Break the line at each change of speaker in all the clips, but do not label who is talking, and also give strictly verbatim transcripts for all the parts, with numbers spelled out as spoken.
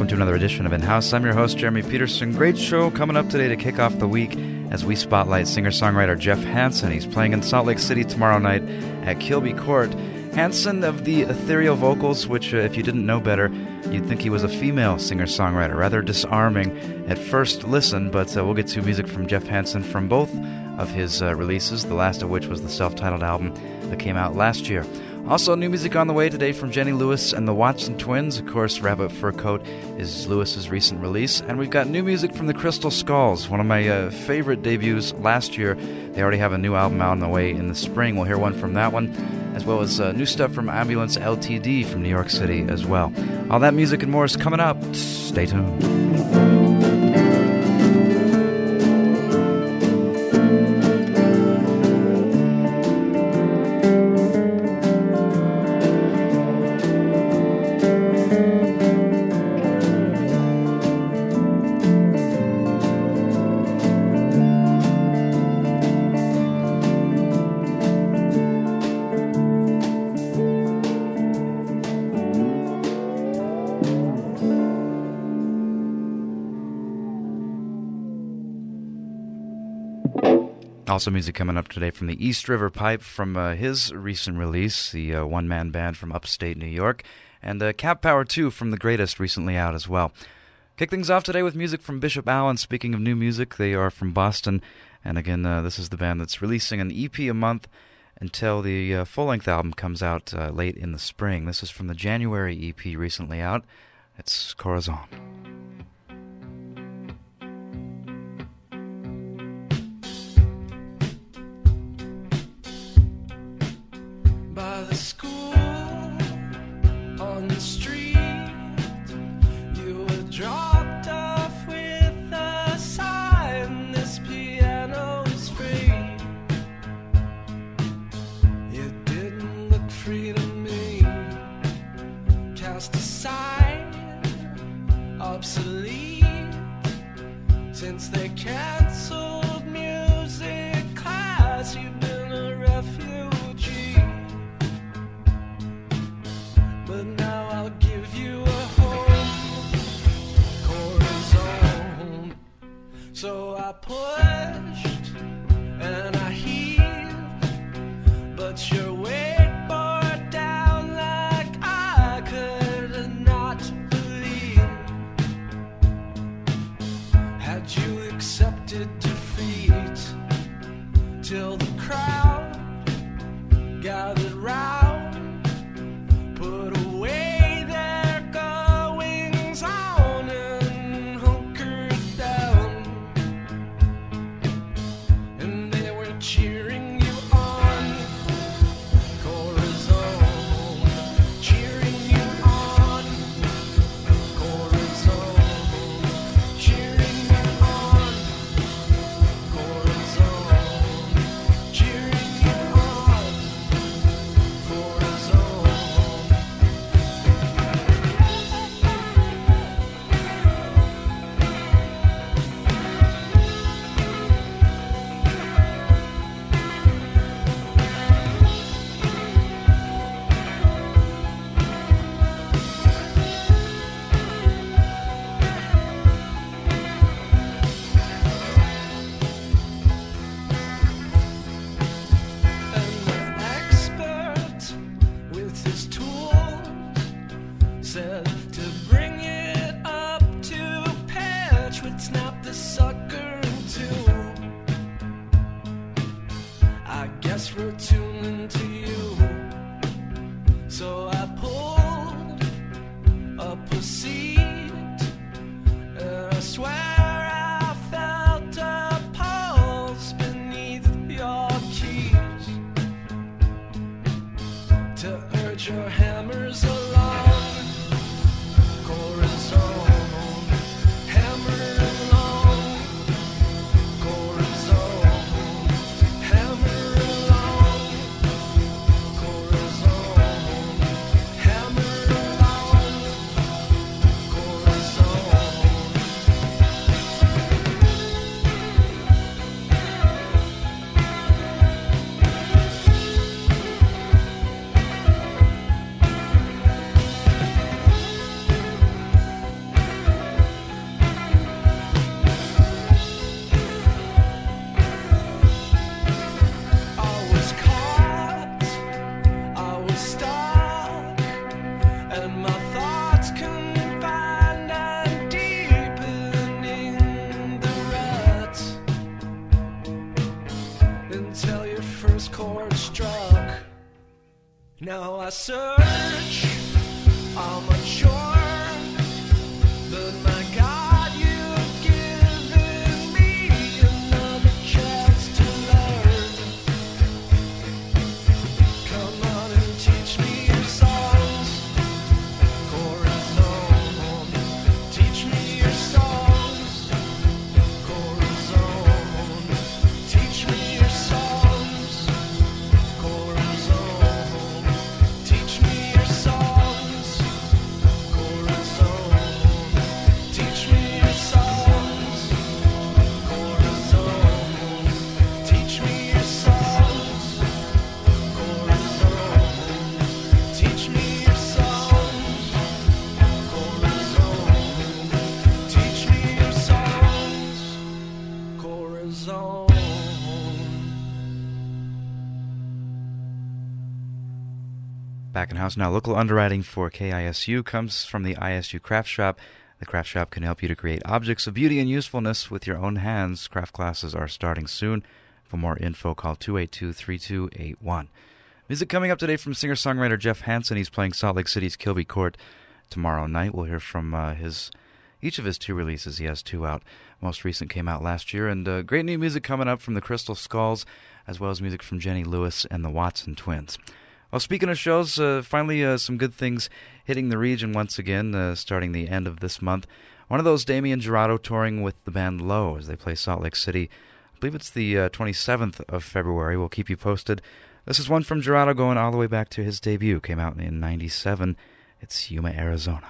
to another edition of In-House. I'm your host, Jeremy Peterson. Great show coming up today to kick off the week as we spotlight singer-songwriter Jeff Hansen. He's playing in Salt Lake City tomorrow night at Kilby Court. Hansen of the ethereal vocals, which uh, if you didn't know better, you'd think he was a female singer-songwriter. Rather disarming at first listen, but uh, we'll get to music from Jeff Hansen from both of his uh, releases, the last of which was the self-titled album that came out last year. Also, new music on the way today from Jenny Lewis and the Watson Twins. Of course, Rabbit Fur Coat is Lewis's recent release. And we've got new music from the Crystal Skulls, one of my uh, favorite debuts last year. They already have a new album out on the way in the spring. We'll hear one from that one, as well as uh, new stuff from Ambulance L T D from New York City as well. All that music and more is coming up. Stay tuned. Also music coming up today from the East River Pipe from uh, his recent release, the uh, one-man band from upstate New York, and uh, Cap Power two from The Greatest recently out as well. Kick things off today with music from Bishop Allen. Speaking of new music, they are from Boston, and again, uh, this is the band that's releasing an E P a month until the uh, full-length album comes out uh, late in the spring. This is from the January E P recently out. It's Corazon.
By the school, on the street, you were dropped off with a sign, this piano is free. It didn't look free to me. Cast aside, obsolete, since they canceled music class, you've been a refugee. But now I'll give you a home, Corazon. So I pushed and I heaved, but your weight bore down like I could not believe. Had you accepted defeat till the crowd gathered round, put away their goings on and hunkered down, and they were cheering you on, Corazon, cheering you on, Corazon, cheering you on, Corazon, cheering you on, Corazon. And the expert with his tools said to bring it up to pitch, would snap the sucker in two. I guess we're tuning to you. So I pulled up a seat, and I swear I felt a pulse beneath your keys to urge your hammers along, Corazon, hammer along, Corazon, hammer along, Corazon, hammer along, Corazon. Now I search, I'm unsure, but my God, you've given me another chance to learn. Come on and teach me your songs, Corazon. Teach me your songs, Corazon. Teach me your songs, Corazon. Teach me your songs, Corazon. Teach me your songs, Corazon. Teach me your songs, Corazon. Teach me your songs, Corazon. Teach me your songs, Corazon.
Back in house now. Local underwriting for K I S U comes from the I S U Craft Shop. The Craft Shop can help you to create objects of beauty and usefulness with your own hands. Craft classes are starting soon. For more info, call two eight two, three two eight one. Music coming up today from singer-songwriter Jeff Hansen. He's playing Salt Lake City's Kilby Court tomorrow night. We'll hear from uh, his each of his two releases. He has two out. Most recent came out last year. And uh, great new music coming up from the Crystal Skulls, as well as music from Jenny Lewis and the Watson Twins. Well, speaking of shows, uh, finally uh, some good things hitting the region once again, uh, starting the end of this month. One of those, Damien Jurado touring with the band Low as they play Salt Lake City. I believe it's the uh, twenty-seventh of February. We'll keep you posted. This is one from Jurado going all the way back to his debut. Came out in ninety-seven. It's Yuma, Arizona.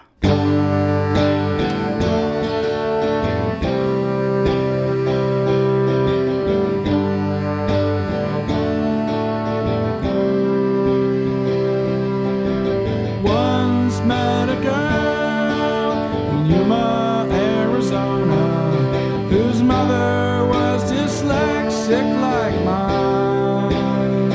Once met a girl in Yuma, Arizona, whose mother was dyslexic like mine.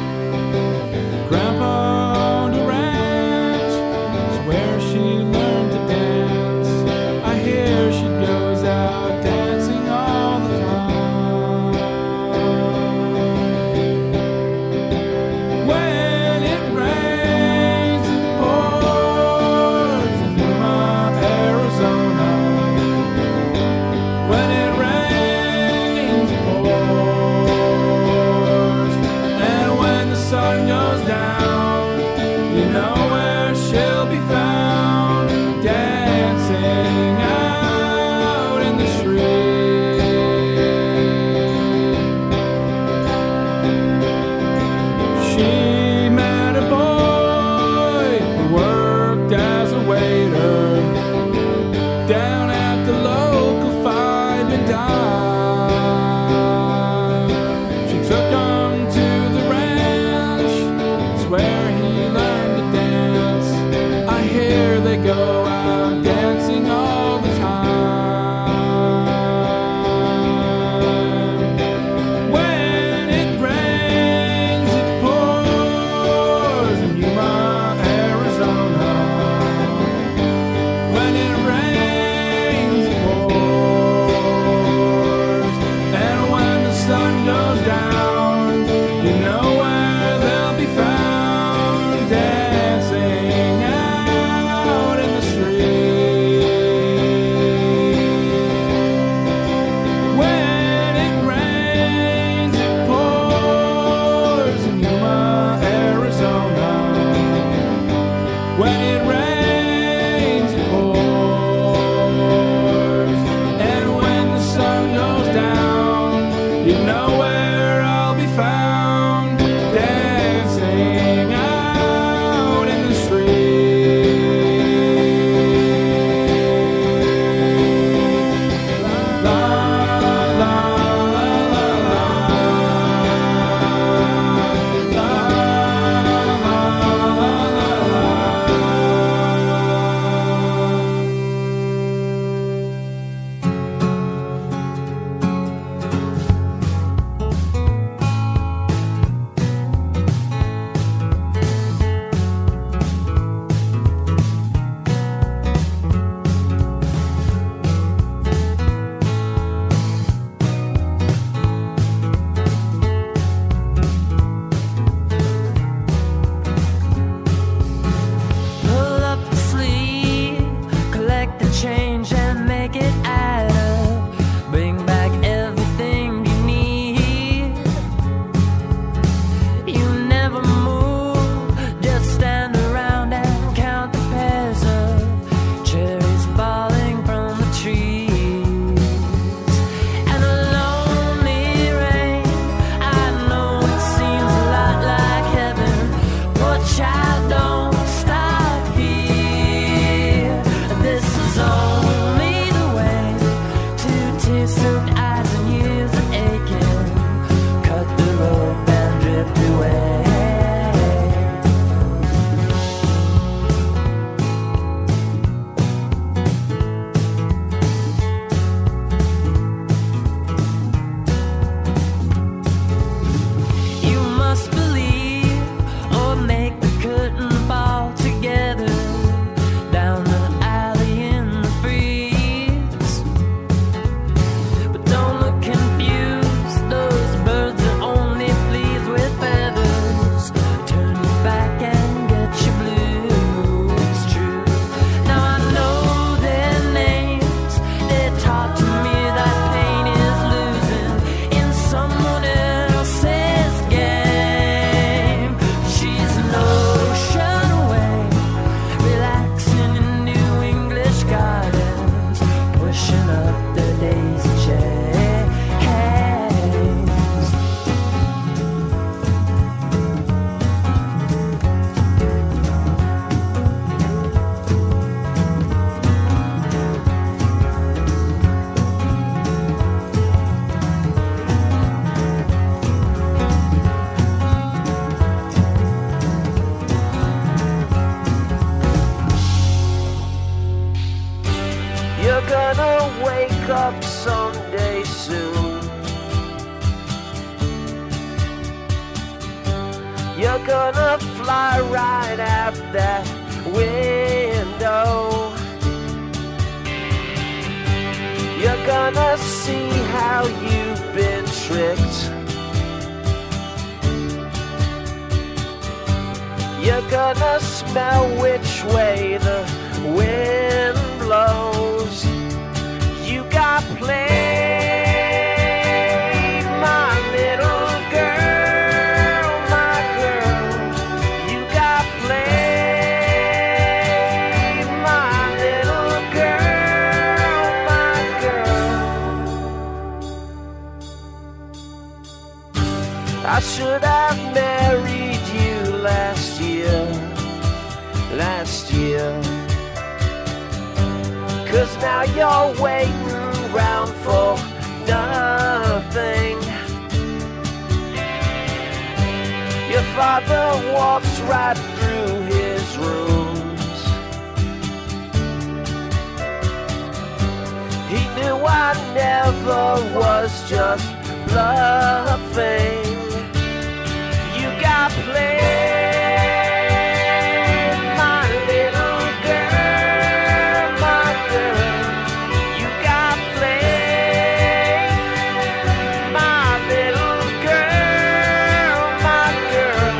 Grandpa owned a ranch, it's where she learned to dance. I hear she goes out dancing all the time. When it rains, it pours in Yuma, Arizona. When it rains, it pours. And when the sun goes down, you know where she'll be found, dancing out in the street. She met a boy who worked as a waiter down at the local Five and Dime. She took him to the ranch, it's where he learned to dance. I hear they go out dancing all the time. When it rains, it pours in Yuma, Arizona. When it rains, it pours. And when the sun goes down, you know where they'll be found, dancing out in the street. When it rains, it pours in Yuma, Arizona. When it rains, it pours. And when the sun goes down, you know where I'll be found, dancing out in the street. La, la, la, la, la, la. La, la, la, la, la.
gonna fly right out that window. You're gonna see how you've been tricked. You're gonna smell which way the wind blows. You got played, my little girl, my girl. You got played, my little girl, my girl. I should have married you last year, last year. 'Cause now you're waiting round for nothing. Your father walks right through his rooms. He knew I never was just bluffing. You got played, my little girl, my girl. You got played, my little girl, my girl.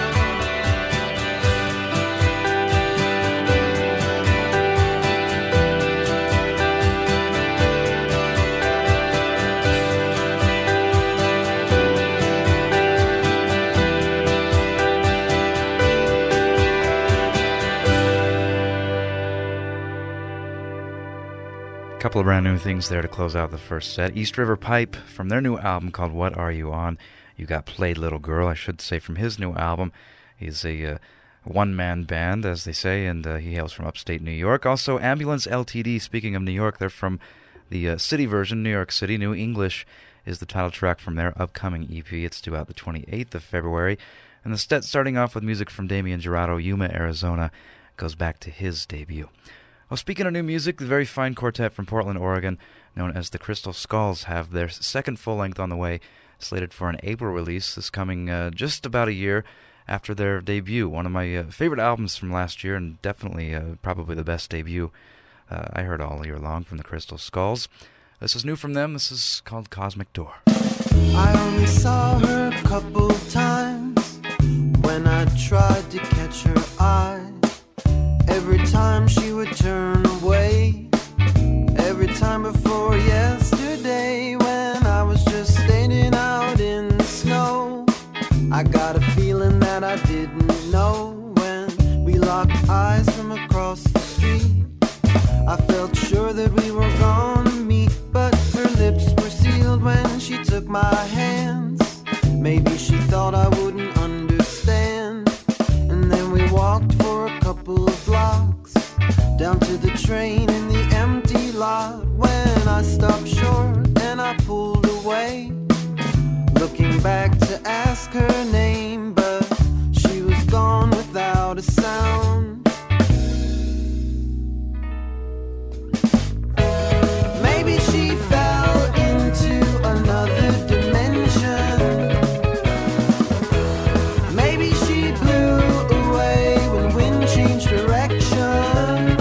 Couple of brand new things there to close out the first set. East River Pipe from their new album called What Are You On? You got Played Little Girl, I should say, from his new album. He's a uh, one-man band, as they say, and uh, he hails from upstate New York. Also, Ambulance L T D, speaking of New York, they're from the uh, city version, New York City. New English is the title track from their upcoming E P. It's due out the twenty-eighth of February. And the set starting off with music from Damian Gerardo, Yuma, Arizona, goes back to his debut. Well, speaking of new music, the very fine quartet from Portland, Oregon, known as the Crystal Skulls, have their second full-length on the way, slated for an April release, this coming uh, just about a year after their debut. One of my uh, favorite albums from last year, and definitely uh, probably the best debut uh, I heard all year long from the Crystal Skulls. This is new from them. This is called Cosmic Door.
I only saw her a couple times when I tried to catch her eye. Every time she would turn away, every time before yesterday when I was just standing out in the snow. I got a feeling that I didn't know when we locked eyes from across the street. I felt sure that we were gonna meet, but her lips were sealed when she took my hands. Maybe she thought I wouldn't understand. And then we walked for a couple of blocks down to the train in the empty lot. When I stopped short and I pulled away, looking back to ask her name, but she was gone without a sound. Maybe she fell into another dimension. Maybe she blew away when wind changed direction.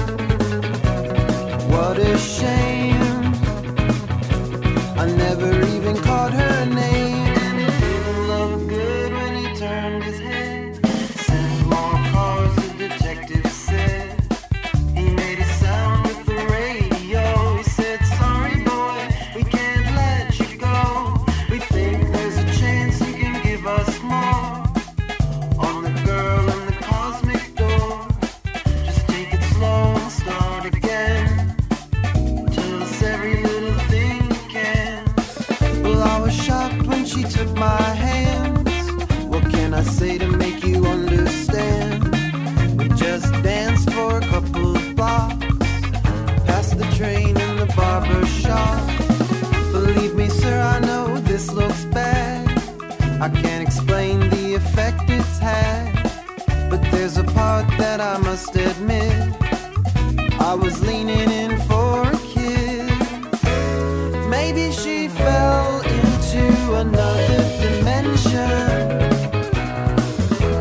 What a shame, I never even caught her name. And it didn't look good when he turned his head. Sent more cars, the detective said. He made a sound with the radio. He said, sorry boy, we can't let you go. We think there's a chance you can give us more. On the girl in the cosmic door, just take it slow and start again. Tell us every little thing you can. Well, I was shocked when she took my hands. What can I say to make you understand? We just danced for a couple of blocks, past the train and the barber shop. Believe me, sir, I know this looks bad. I can't explain the effect it's had, but there's a part that I must admit. I was leaning in for a kiss. Maybe she fell into another dimension.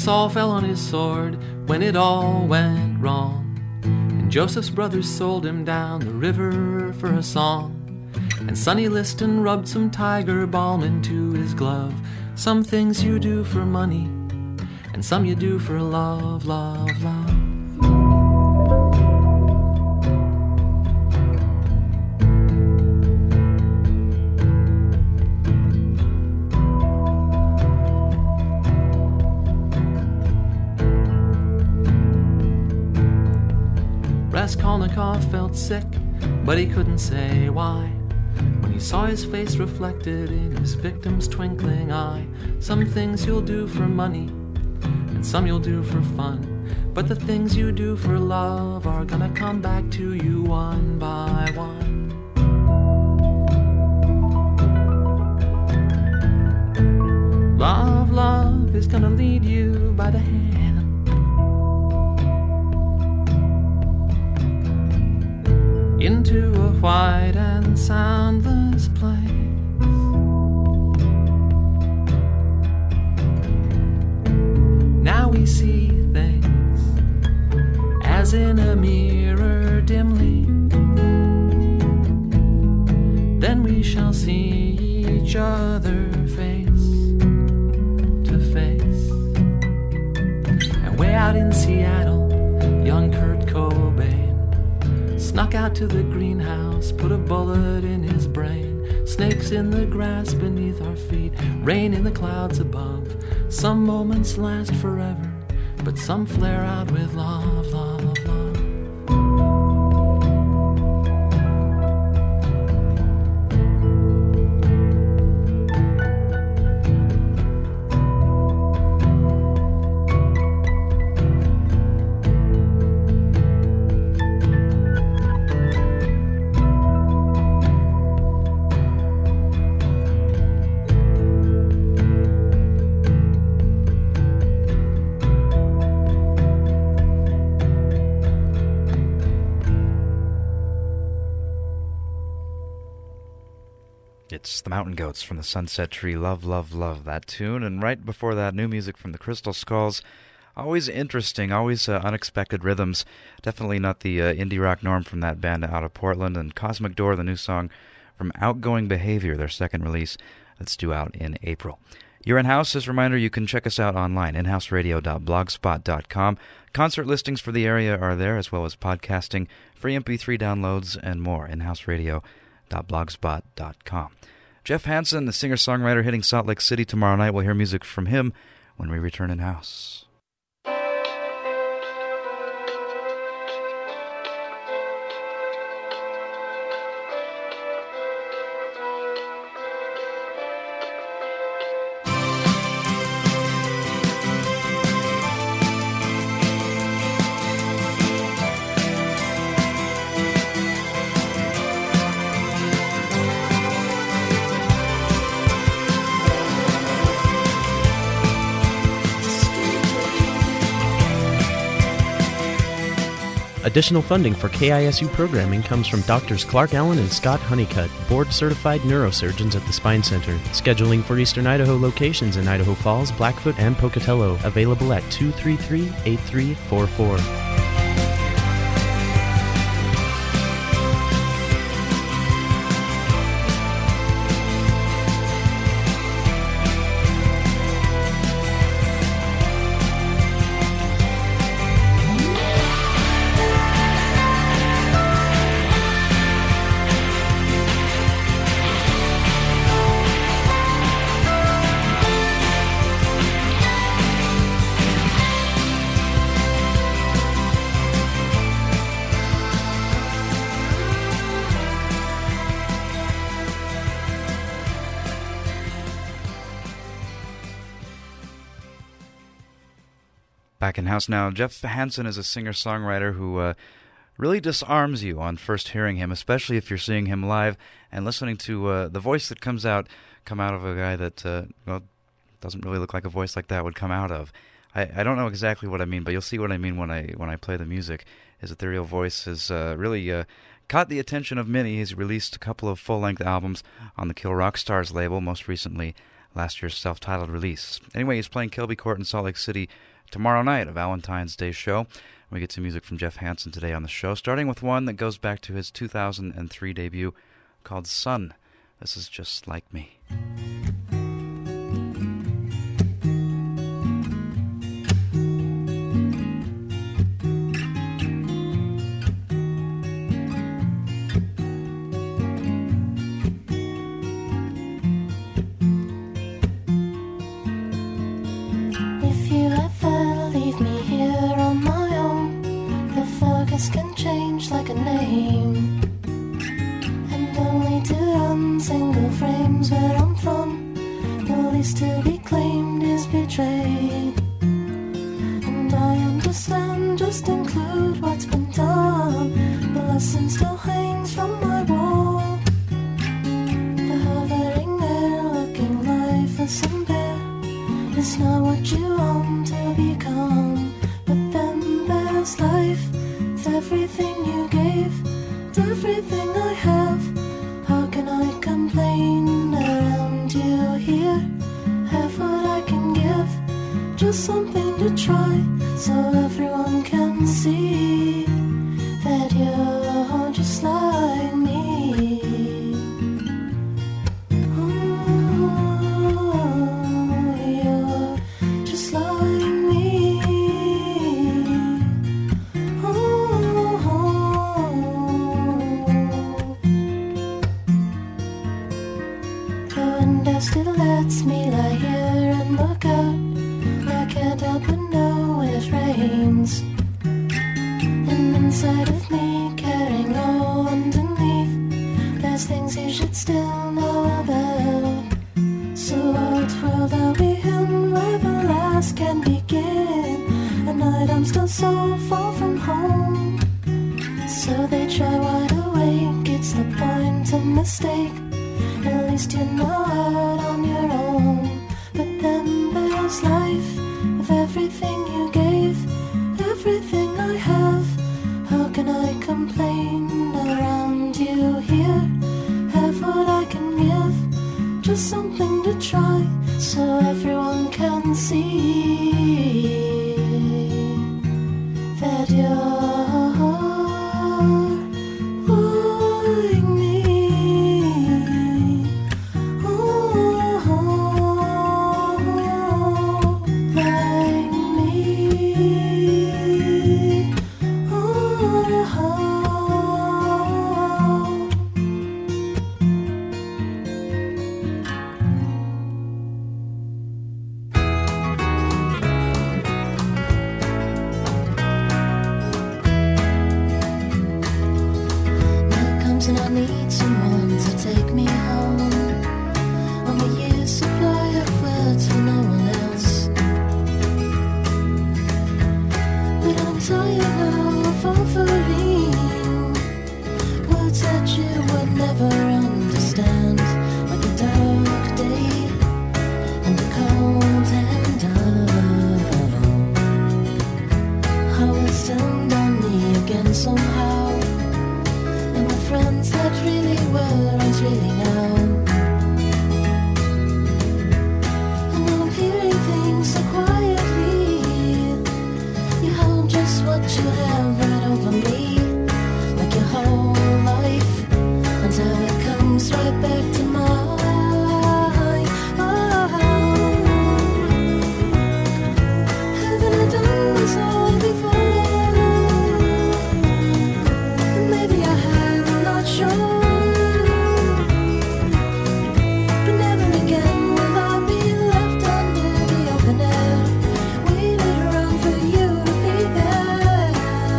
Saul fell on his sword when it all went wrong. And Joseph's brothers sold him down the river for a song. And Sonny Liston rubbed some tiger balm into his glove. Some things you do for money, and some you do for love, love, love. Raskolnikov felt sick, but he couldn't say why. When he saw his face reflected in his victim's twinkling eye. Some things you'll do for money, and some you'll do for fun. But the things you do for love are gonna come back to you one by one. Love, love is gonna lead you by the hand into a white and soundless place. Now we see things as in a mirror dimly. Then we shall see each other face to face. And way out in Seattle, young Kurt Cobain snuck out to the greenhouse, put a bullet in his brain. Snakes in the grass beneath our feet, rain in the clouds above. Some moments last forever, but some flare out with love, love, love.
It's the Mountain Goats from the Sunset Tree. Love, love, love that tune. And right before that, new music from the Crystal Skulls. Always interesting, always uh, unexpected rhythms. Definitely not the uh, indie rock norm from that band out of Portland. And Cosmic Door, the new song from Outgoing Behavior, their second release that's due out in April. You're in-house. As a reminder, you can check us out online, in house radio dot blogspot dot com. Concert listings for the area are there, as well as podcasting, free M P three downloads, and more, in house radio dot blogspot dot com. Jeff Hansen, the singer-songwriter, hitting Salt Lake City tomorrow night. We'll hear music from him when we return in-house.
Additional funding for K I S U programming comes from Doctors Clark Allen and Scott Honeycutt, board-certified neurosurgeons at the Spine Center. Scheduling for Eastern Idaho locations in Idaho Falls, Blackfoot, and Pocatello. Available at two three three, eight three four four. Back in house now. Jeff Hansen is a singer-songwriter who uh, really disarms you on first hearing him, especially if you're seeing him live and listening to uh, the voice that comes out come out of a guy that uh, well doesn't really look like a voice like that would come out of. I, I don't know exactly what I mean, but you'll see what I mean when I when I play the music. His ethereal voice has uh, really uh, caught the attention of many. He's released a couple of full-length albums on the Kill Rock Stars label, most recently last year's self-titled release. Anyway, he's playing Kilby Court in Salt Lake City
tomorrow night, a Valentine's Day show. We get some music from Jeff Hansen today on the show, starting with one that goes back to his two thousand three debut called Sun. This is Just Like Me.
Can change like a name, and only to run single frames where I'm from. The least to be claimed is betrayed, and I understand, just include what's been done. The lesson still hangs from my wall. The hovering there, looking lifeless and bare, is not what you want to become. But then there's life. Everything you gave, everything I have. How can I complain around you here? Have what I can give, just something to try, so everyone can see that you're just like me. Oh, you're just like me. Still lets me lie here and look out. I can't help but know when it rains. And inside of me, carrying all underneath, there's things you should still know about. So what world are we in where the last can begin? At night I'm still so far from home. So they try wide awake, it's the point of mistake. At least you know out on your own. But then there's life, with everything you gave, everything I have. How can I complain around you here? Have what I can give, just something to try, so everyone can see that you're and I need someone to take me home. On the year's supply of words for no one else. But I'm tired now of offering words that you would never understand, like a dark day and the cold and dark. How it's turned on me again somehow. Friends that really were aren't really now. And I'm hearing things so quietly. You hold just what you have right over me, like your whole life, until it comes right back to mine. Oh, haven't I done this all before? Maybe I have, not sure. But never again will I be left under the open air, waiting around for you to be there.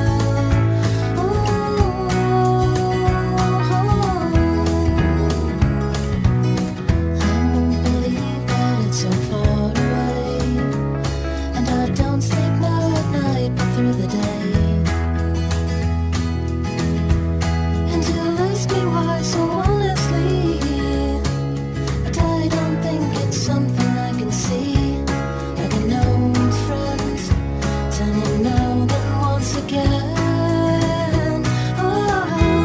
Oh, I won't believe that it's so far away, and I don't sleep now at night but through the day. Why so honestly, but I don't think it's something I can see, like an old friend turning now then once again. Oh,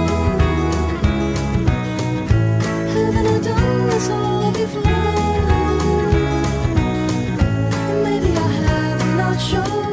haven't I done this all before? Maybe I have, I'm not sure.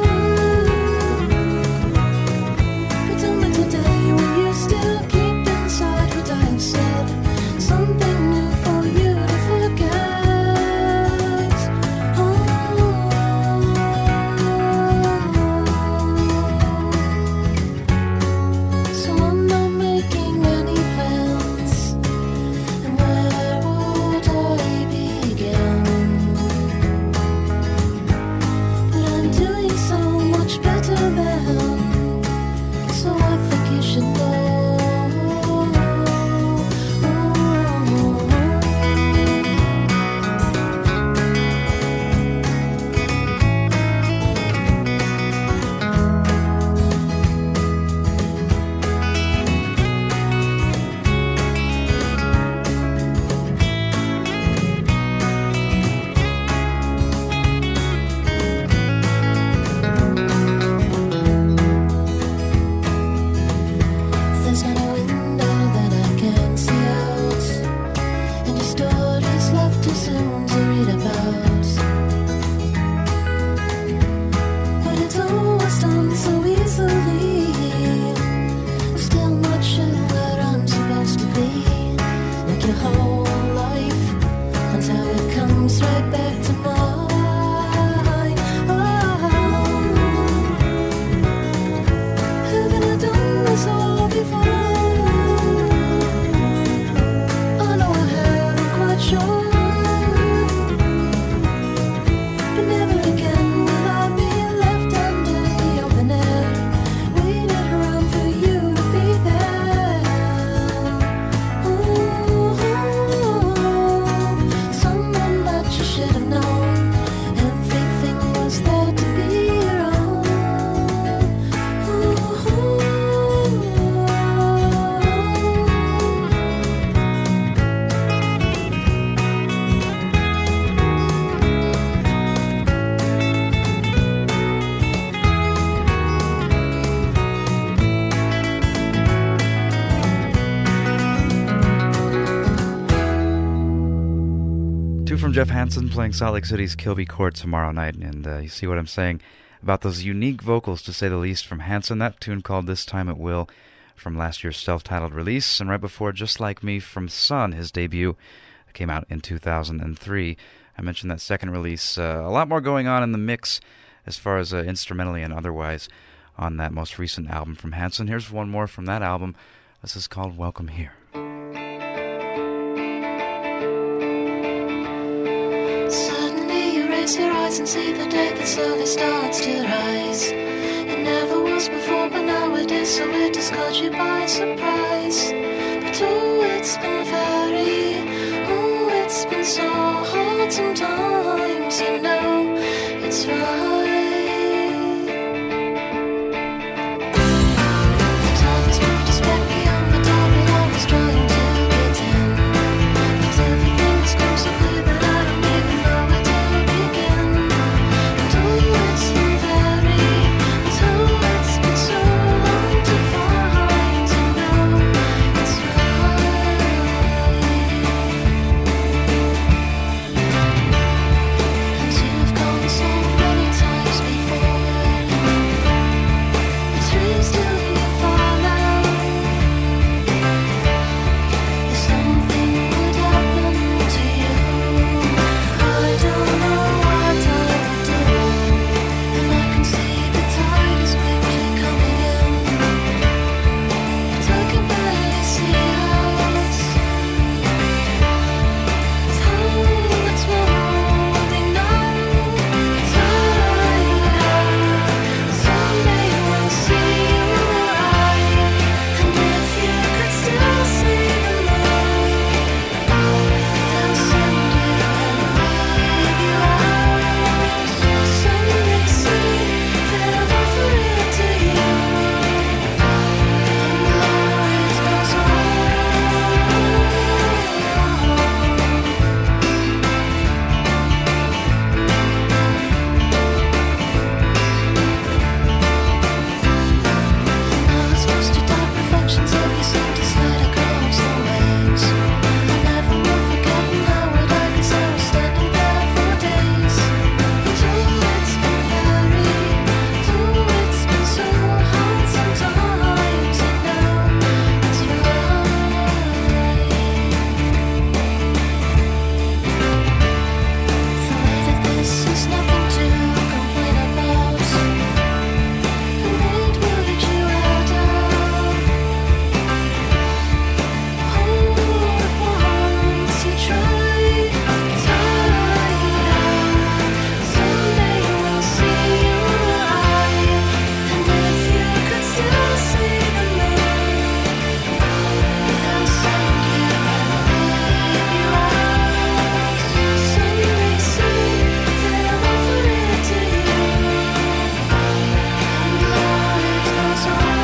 from Jeff Hansen playing Salt Lake City's Kilby Court tomorrow night, and uh, you see what I'm saying about those unique vocals, to say the least, from Hansen. That tune called This Time It Will from last year's self-titled release, and right before Just Like Me from Sun, his debut, came out in two thousand three. I mentioned that second release. Uh, a lot more going on in the mix as far as uh, instrumentally and otherwise on that most recent album from Hansen. Here's one more from that album. This is called Welcome Here.
Suddenly you raise your eyes and see the day that slowly starts to rise. It never was before, but now it is, so it has caught you by surprise. But oh, it's been very, oh, it's been so hard sometimes, you know, it's right. The time has moved us back beyond the door that I was trying to get in. But everything has come so clear that I don't even know where to begin. And oh, it's been very, and oh, it's been so hard to find, you know, it's right. And you've gone so many times before. It's real still you follow. If something would happen to you, I don't know what I would do. And I can see the tide is quickly coming in, but I can barely see us. So it's what we know. It's alright. Someday we'll see you arrive, and if you could still see the light, they'll send you and leave you out. Someday soon they'll offer it to you, and life goes on. I was supposed to die perfections of you seem to slide across the waves. I never will forget now what I can say was standing there for days. And oh, it's been very, oh, it's been so hard sometimes, you know, it's right. The way that this is nothing to complain about. The world will let you out of. Oh, if once you try, it's alright. Someday we'll see you arrive, and if you could still see the light, they'll send you and leave you out. Someday soon they'll offer it to you, and life goes on.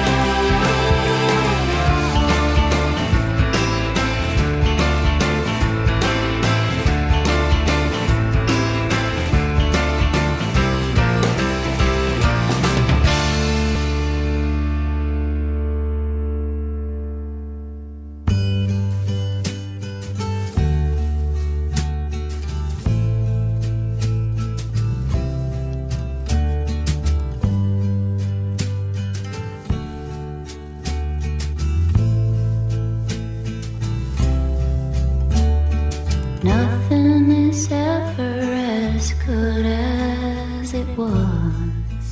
Nothing is ever as good as it was.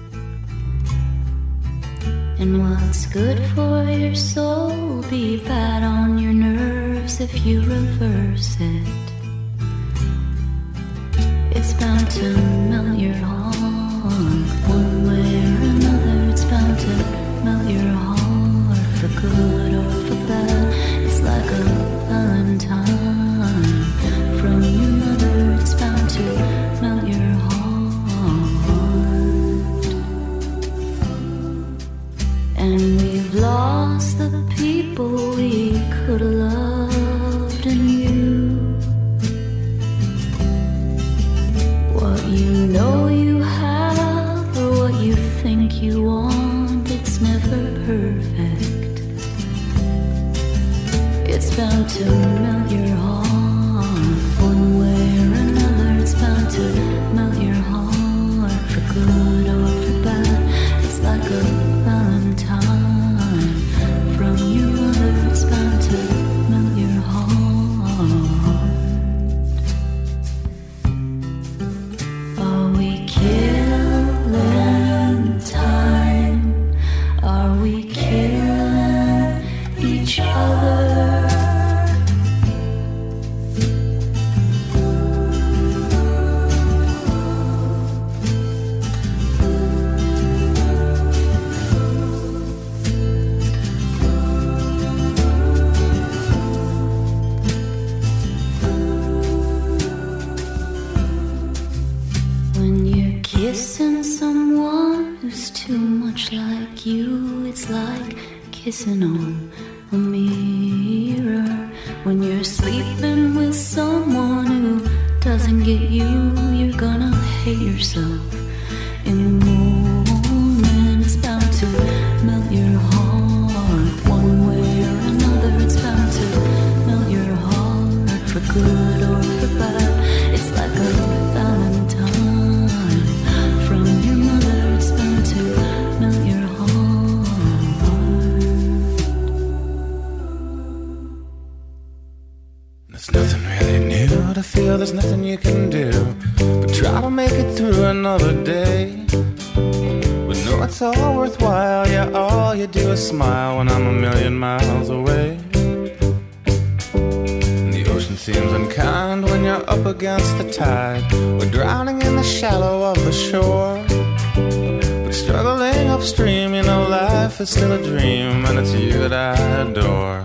And what's good for your soul will be bad on your nerves if you reverse it. It's bound to melt your heart one way or another. It's bound to melt your heart for good or for bad. It's like a valentine from your mother. It's bound to melt your heart. And we've lost the people we could have loved in you. What you know you have or what you think you want, it's never perfect. It's bound to melt your heart one way who's too much like you. It's like kissing on a mirror. When you're sleeping with someone who doesn't get you, you're gonna hate yourself. In the morning, it's bound to melt your heart. One way or another, it's bound to melt your heart. For good or for bad, it's like a valentine from your mother. It's bound to melt your heart.
There's nothing really new to feel, there's nothing you can do but try to make it through another day. But no, it's all worthwhile, yeah, all you do is smile when I'm a million miles away. And the ocean seems unkind when you're up against the tide. We're drowning in the shallow of the shore, but struggling upstream, you know life is still a dream, and it's you that I adore.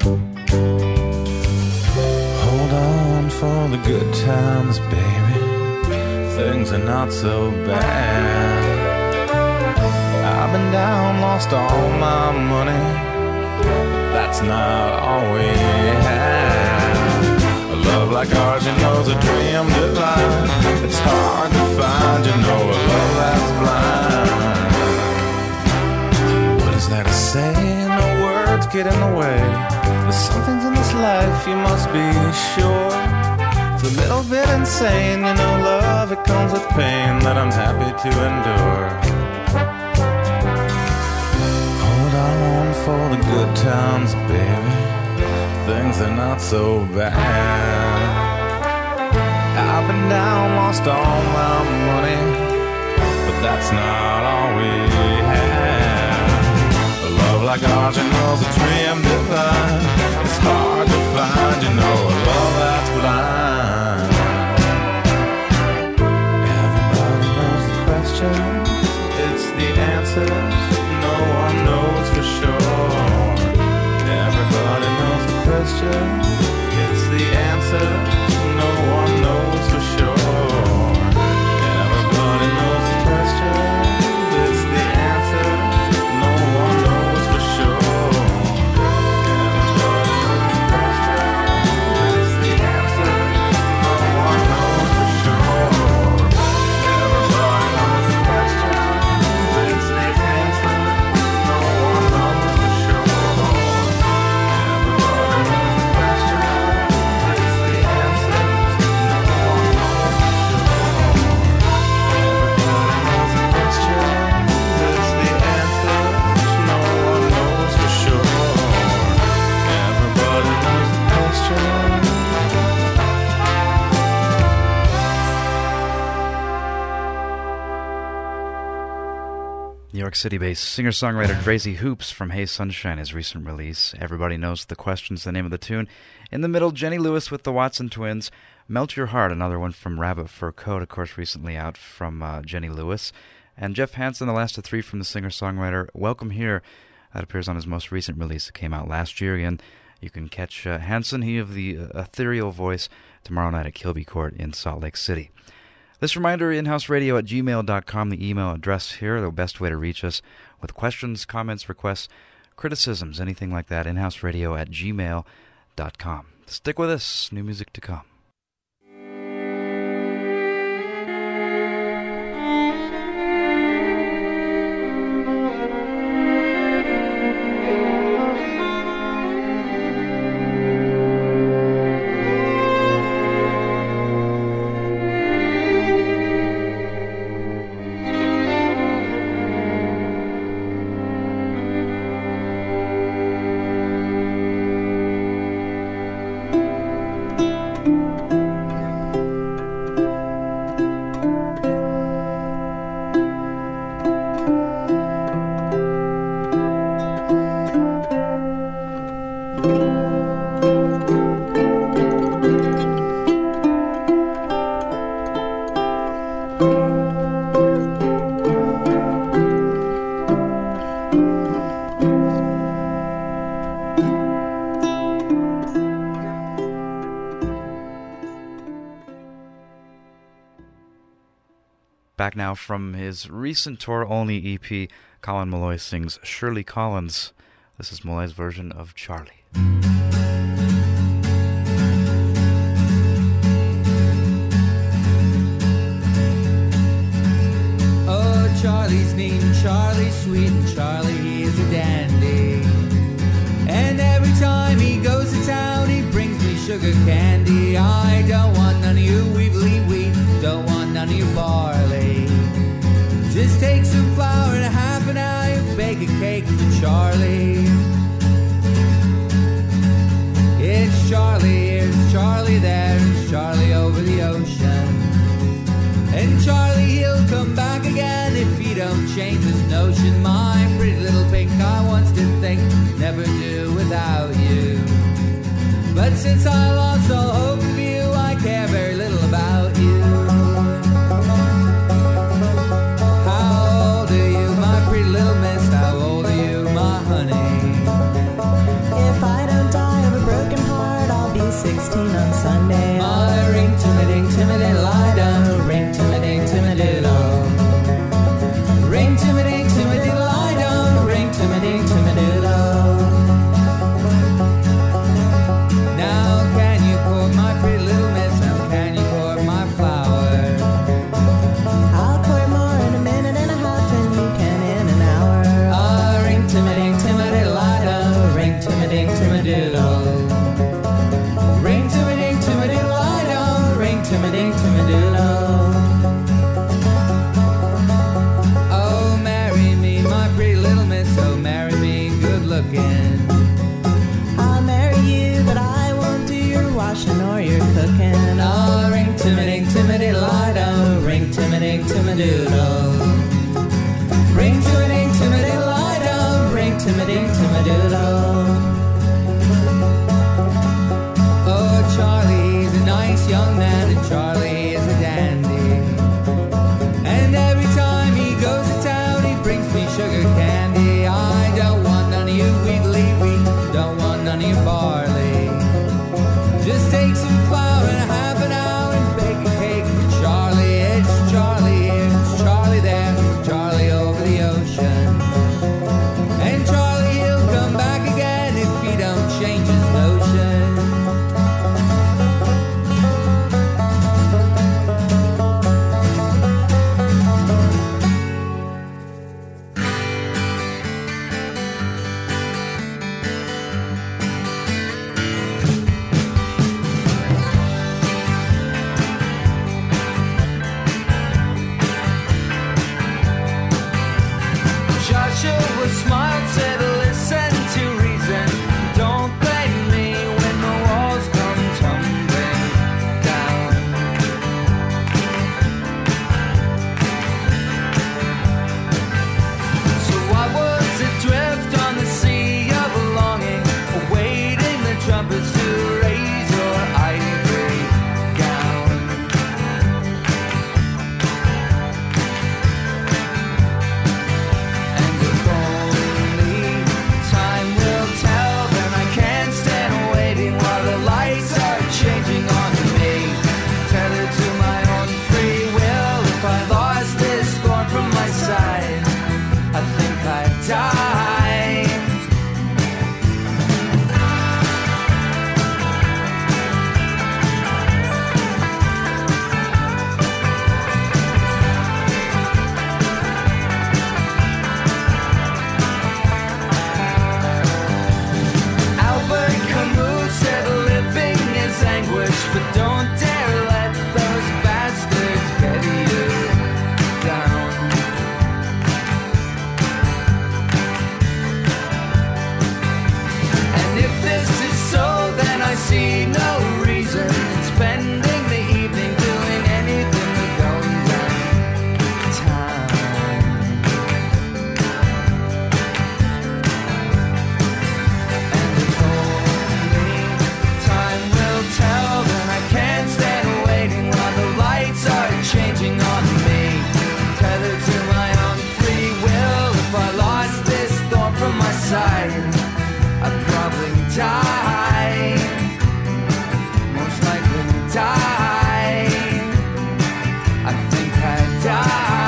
Hold on for the good times, baby, things are not so bad. I've been down, lost all my money, but that's not all we have. A love like ours, you know's a dream divine. It's hard to find, you know, a love that's blind. What is there to say? No words get in the way. There's some things in this life you must be sure. It's a little bit insane, you know, love, it comes with pain that I'm happy to endure. Hold on for the good times, baby, things are not so bad. I've been down, lost all my money, but that's not all we have. A love like ours, you know, is a dream divine. It's hard to find, you know, a love that's blind. Everybody knows the question, it's the answers, no one knows for sure. Everybody knows the question, it's the answers, no one knows for sure. Everybody knows the question, it's the answer, no one knows for sure. Everybody knows the question, it's the answer, no one knows for sure. Everybody knows the question, it's the answer, no one knows for sure. Everybody knows the question, it's the answer, no one knows for sure. Everybody knows the question, it's the
New York City-based singer-songwriter Drazy Hoops from Hey Sunshine, his recent release. Everybody Knows the Question's the name of the tune. In the middle, Jenny Lewis with the Watson Twins. Melt Your Heart, another one from Rabbit Fur Coat, of course, recently out from uh, Jenny Lewis. And Jeff Hansen, the last of three from the singer-songwriter. Welcome Here. That appears on his most recent release. It came out last year. Again, you can catch uh, Hansen, he of the uh, ethereal voice, tomorrow night at Kilby Court in Salt Lake City. This reminder, inhouse radio at gmail dot com, the email address here, the best way to reach us with questions, comments, requests, criticisms, anything like that, inhouse radio at gmail dot com. Stick with us, new music to come.
Thank you.
Back now from his recent tour-only E P, Colin Meloy sings Shirley Collins. This is Meloy's version of Charlie.
Oh, Charlie's neat and Charlie's sweet and Charlie, he is a dandy. And every time he goes to town, he brings me sugar candy. I don't want none of you weebly wheat, don't want none of your barley. Just take some flour and a half an hour and bake a cake for Charlie. It's Charlie here, it's Charlie there, it's Charlie over the ocean. And Charlie, he'll come back again if he don't change his notion. My pretty little pink, I once did think, never do without you. But since I lost all hope of you, I care very little about you. How old are you, my pretty little miss? How old are you, my honey?
If I don't die of a broken heart, I'll be sixteen on Sunday.
My ring to me ding to me diddle, I don't ring to me ding to me diddle. Ring to me ding to me diddle, I don't ring to me ding to me diddle. Now can you court my pretty little miss? Now can you court my flower?
I'll court more in a minute and a half than you can in an hour.
Ah, ring to me ding to me diddle, I don't ring to me ding to me diddle. Ring to me ding to me diddle, I don't ring to me ding to me diddle. Oh, marry me, my pretty little miss, oh, marry me, good looking.
I'll marry you, but I won't do your washing or your cooking.
Oh, ring to me ding to me diddle, I don't ring to me ding to me doodle. Ring to me ding to me diddle, I don't ring to me ding to me doodle. Oh, Charlie's a nice young man, and Charlie is a dandy. And every time he goes to town, he brings me sugar candy. I don't want none of you wheedly wheat, don't want none of your barley. Just take some flour and a half an hour and bake a cake for Charlie. It's Charlie here, it's Charlie there, Charlie over the ocean. And Charlie, he'll come back again if he don't change his notion. Joshua smiled, said, listen to reason. Don't blame me when the walls come tumbling down. So I was adrift on the sea of longing, awaiting the trumpets to raise your ivory gown. And if only time will tell, then I can't stand waiting while the lights are changing on me. Tethered to my own free will, if I lost this thorn from my side, I think I'd die. Albert Camus said living is anguish, but don't dare let those bastards get you down. And if this is so, then I see no reason in spending the evening doing anything but going downtown. And if only time will tell, then I can't stand waiting while the lights are changing on me. Tethered to my own free will, if I lost this thorn from my side, I'd probably die. Most likely die. I think I'd die.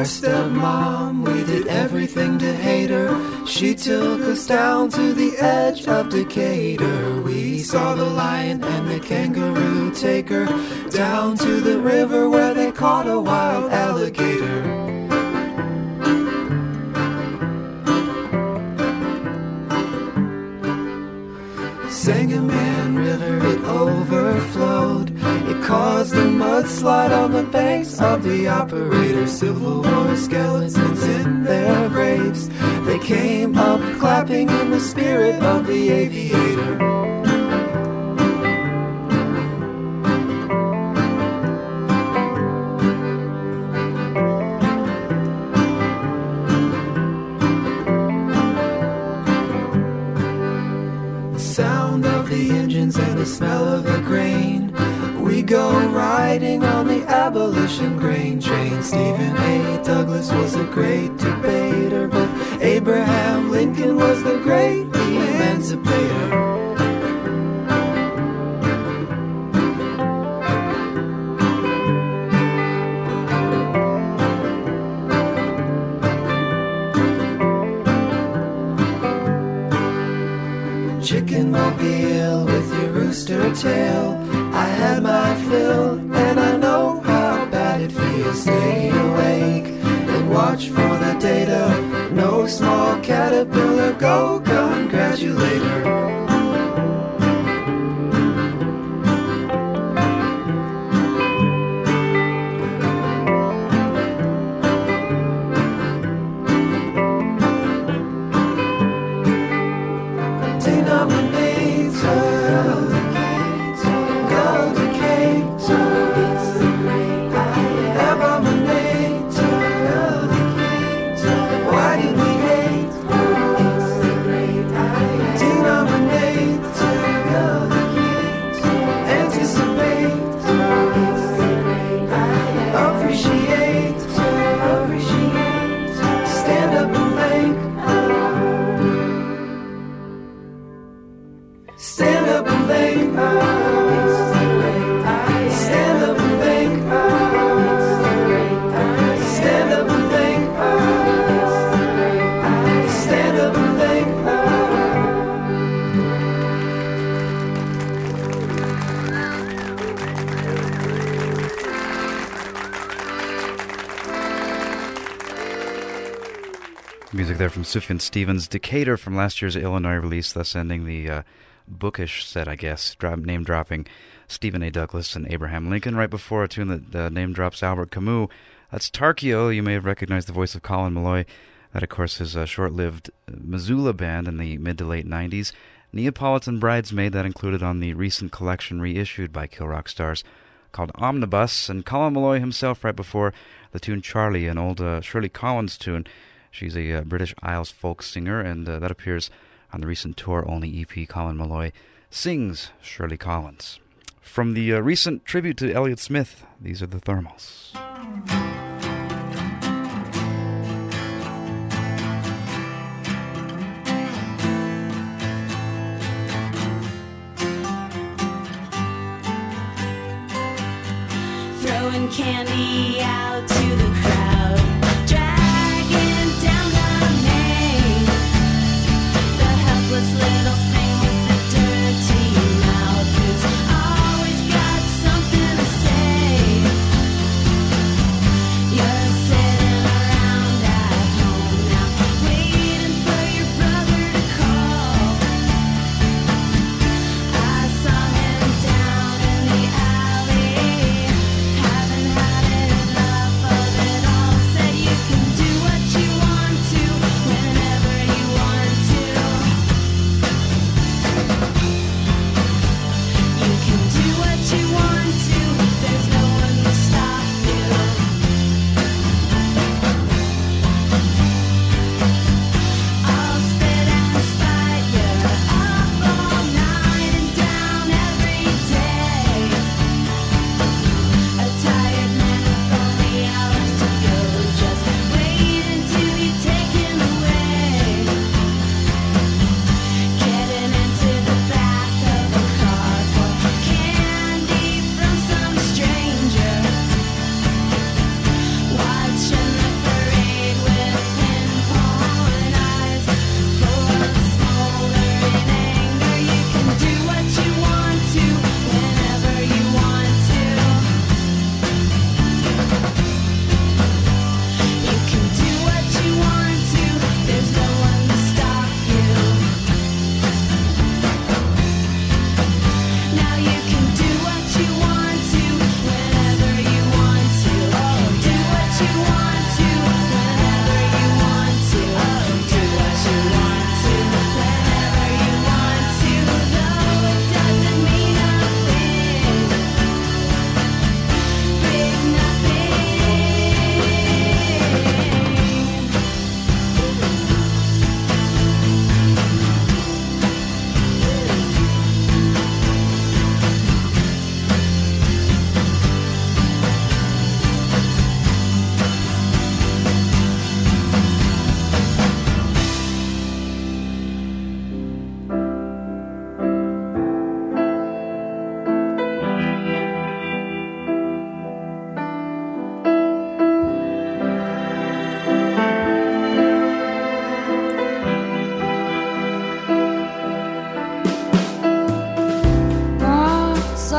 Our stepmom, we did everything to hate her. She took us down to the edge of Decatur. We saw the lion and the kangaroo take her down to the river where they caught a wild alligator. Sangamon River, it overflowed. It caused a mudslide on the banks of the operator. Civil War skeletons in their graves. They came up clapping in the spirit of the aviator. And the smell of the grain. We go riding on the abolition grain train. Stephen A. Douglas was a great debater, but Abraham Lincoln was the great emancipator. Chicken mobile with your rooster tail. I had my fill, and I know how bad it feels. Stay awake and watch for the data. No small caterpillar, go congratulate her.
Music there from Sufjan Stevens, Decatur from last year's Illinois release, thus ending the uh, bookish set, I guess, drop, name-dropping Stephen A. Douglas and Abraham Lincoln. Right before a tune that uh, name-drops Albert Camus. That's Tarkio. You may have recognized the voice of Colin Meloy. That, of course, is a short-lived Missoula band in the mid to late nineties. Neapolitan Bridesmaid, that included on the recent collection reissued by Kill Rock Stars called Omnibus. And Colin Meloy himself right before the tune Charlie, an old uh, Shirley Collins tune. She's a uh, British Isles folk singer, and uh, that appears on the recent tour-only E P Colin Meloy Sings Shirley Collins. From the uh, recent tribute to Elliott Smith, these are the Thermals.
Throwing candy out to the crowd. Little thing with a dirty mouth who's always got something to say. You're sitting around at home now, waiting for your brother to call. I saw him down in the alley, haven't had enough of it.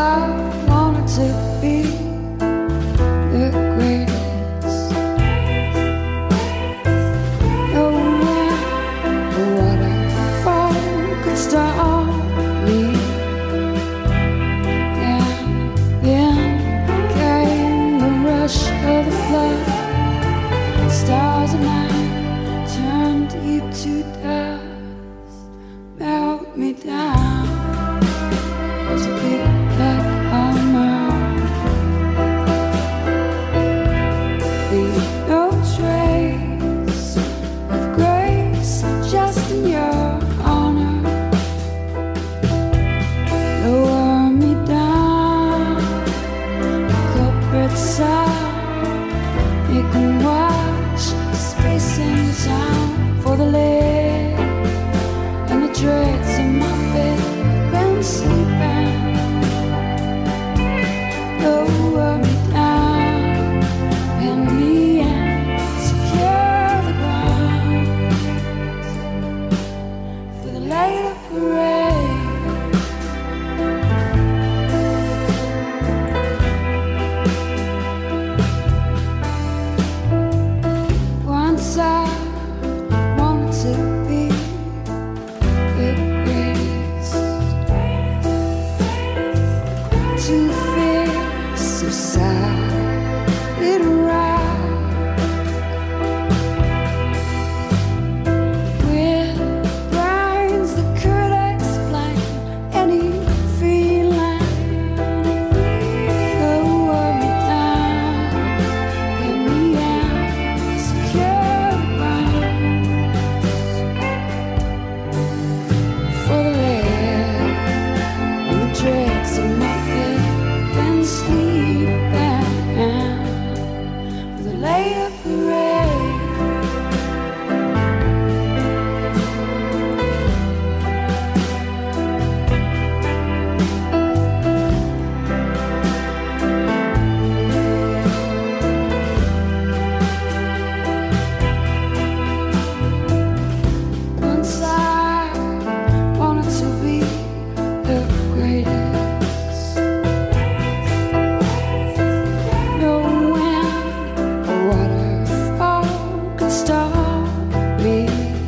I wanted to be the greatest. No wind or waterfall could stop me. And then came the rush of the flood. Stars and I turned deep to dust. Melt me down as a big black hammer. Leave no trace of grace, just in your honor. Lower me down, culprit side. You can watch the space in sound for the leg and the dregs in my bed. I've been sleeping. Lower me down, pin me in, secure the ground for the later parade. Once I wanted to be the greatest, to face society right, with brains that could explain any feeling. Lower me down, pin me in, secure grounds for the lead and the dregs in my bed. Been sleeping for the later parade. Once I wanted to be the greatest. No wind or waterfall could stop me.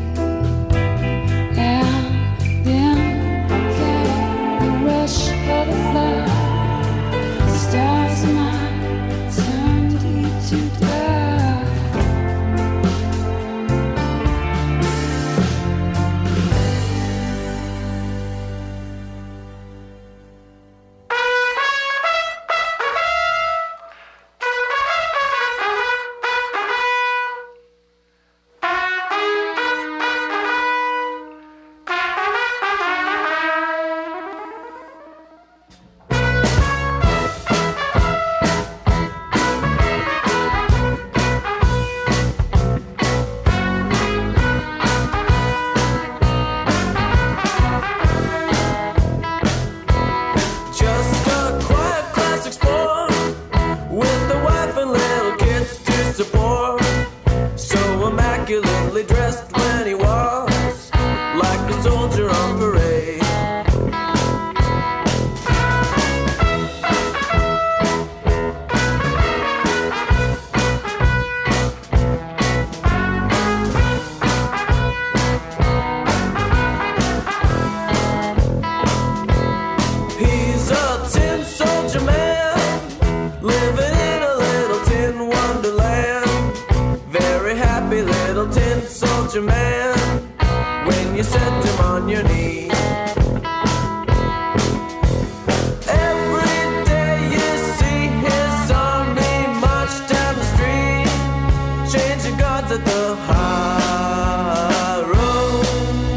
And then came the rush of the flood. Stars and I turned deep to dust.
Just a quiet classic sport with a wife and little kids to support. So immaculately dressed when he was like a soldier on parade. He's a tin soldier man, living in a little tin wonderland. Very happy little tin soldier man, when you set him on your knee. Every day you see his army march down the street, changing guards at the high road.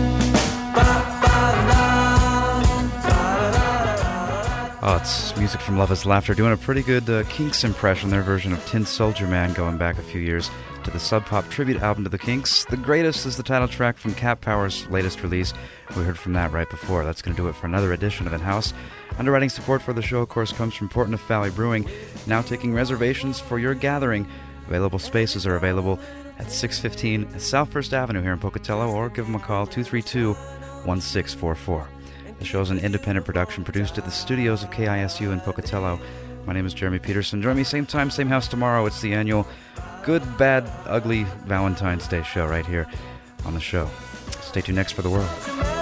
Ba-ba-la, ba-da-da-da-da.
Oh, it's music from Love Is Laughter, doing a pretty good uh, Kinks impression, their version of Tin Soldier Man, going back a few years to the Sub Pop tribute album to the Kinks. The Greatest is the title track from Cat Power's latest release. We heard from that right before. That's going to do it for another edition of In-House. Underwriting support for the show, of course, comes from Portneuf Valley Brewing, now taking reservations for your gathering. Available spaces are available at six fifteen South First Avenue here in Pocatello, or give them a call, two three two, one six four four. The show is an independent production produced at the studios of K I S U in Pocatello. My name is Jeremy Peterson. Join me same time, same house tomorrow. It's the annual Good, Bad, Ugly Valentine's Day show right here on the show. Stay tuned next for The World.